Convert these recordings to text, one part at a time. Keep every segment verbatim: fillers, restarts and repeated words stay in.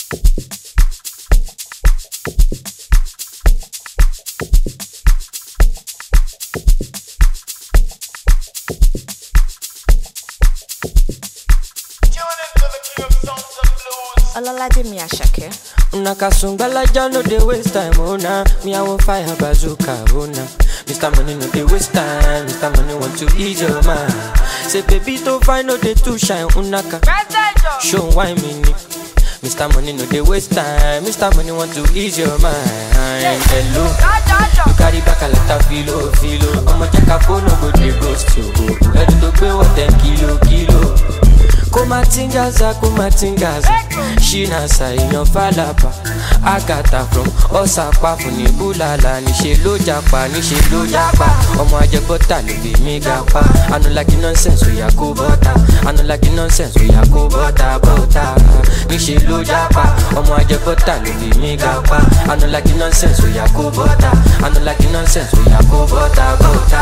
Olalaje mi Ashake. Una kasungala ja no dey waste time, oh nah. Me I want fire bazooka, oh nah. Mister Money no dey waste time, Mister Money want to ease your mind. Say baby to find no dey too shine, unaka. Show why me ni. Mister Money no dey waste time, Mister Money want to ease your mind. Hello, you carry back a lot of filo, filo. I'ma check a phone, no go dey ghost you. Ready to pay what ten kilo, kilo. Kumatingaza, kumatingaza. Shinasa inyo falapa. Agata from Osapa funi bulala. Nishe lo japa, nishe lo japa. Omo aje bota lo be mi gapa. I no like nonsense, we ya ko bota. I no like nonsense, we ya ko bota, bota. Nishe lo japa. Omo aje bota lo be mi gapa. I no like nonsense, we ya ko bota. I no like nonsense, we ya ko bota,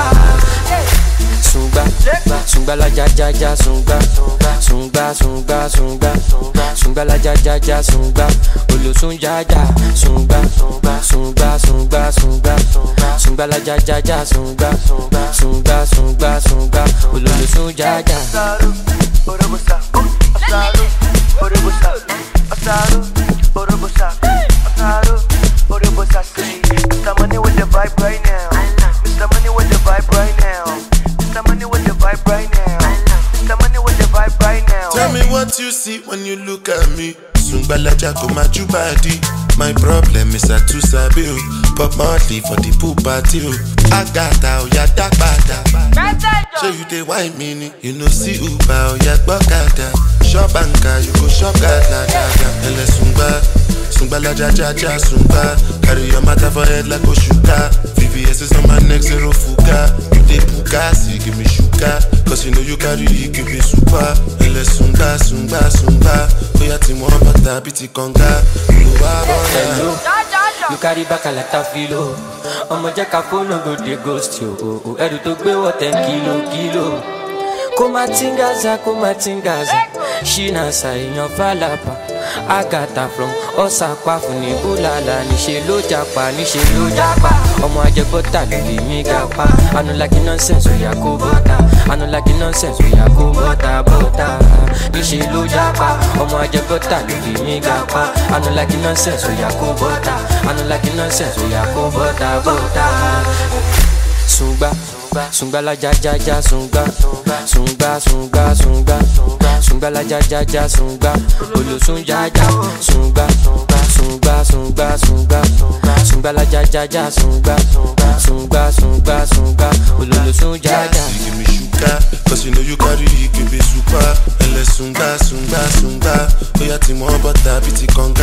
bota. Sunga, sunga la ja ja ja sunga, sunga sunga sunga, sunga la ja ja ja sunga, olo sunja ja sunga, sunga sunga sunga, sunga la ja ja ja sunga, sunga sunga sunga, olo sunja ja. Asado, orobosa, asado, orobosa, asado, orobosa, asado, orobosa. Mister Money with the vibe right now. Mister Money with the vibe right now. Mister Money with the vibe right now. Mister Money with the vibe right now. Tell me what you see when you look at me. Sungbala jako majubadi. My problem is I too sabi o. Pop Marley for the pool party o. Agata o ya dagbada. So you dey wine me, you know see Uber o ya gbokada. Shop anka, you go shop gada gada. Ele sungba, sungbala ja ja ja sungba. Carry your matter for head like Oshuka. V V S is on my neck, zero fuga. You dey puka, so you give me sugar. Cause you know you carry, you give me super. Ele sunga, sunga, sunga. Oya ti mo bata biti konga. Hello, you carry back a lot of filo. I'ma check a phone, no go dey ghost you. Oh oh, edu to gbe what ten kilo, kilo. Kumatingaza, kumatingaza. Shinasa inyo falapa. Agata from Osapa funi bulala. Nishe lo japa, nishe lo japa. Omo aje bota lo be mi gapa. I no like nonsense, we ya ko bota. I no like nonsense, we ya ko bota, bota. Nishe lo japa. Omo aje bota lo be mi gapa. I no like nonsense, we ya ko bota. I no like nonsense, we ya ko bota, bota. Sunga, sunga la ja ja ja sunga, sunga sunga sunga, sunga la ja ja ja sunga, olo sunja ja sunga, sunga sunga sunga, sunga la ja ja ja sunga, sunga sunga sunga, olo sunja ja. You give me sugar, cause you know you carry, you give me super. Ele sunga sunga sunga, oya ti mo bota biti konga.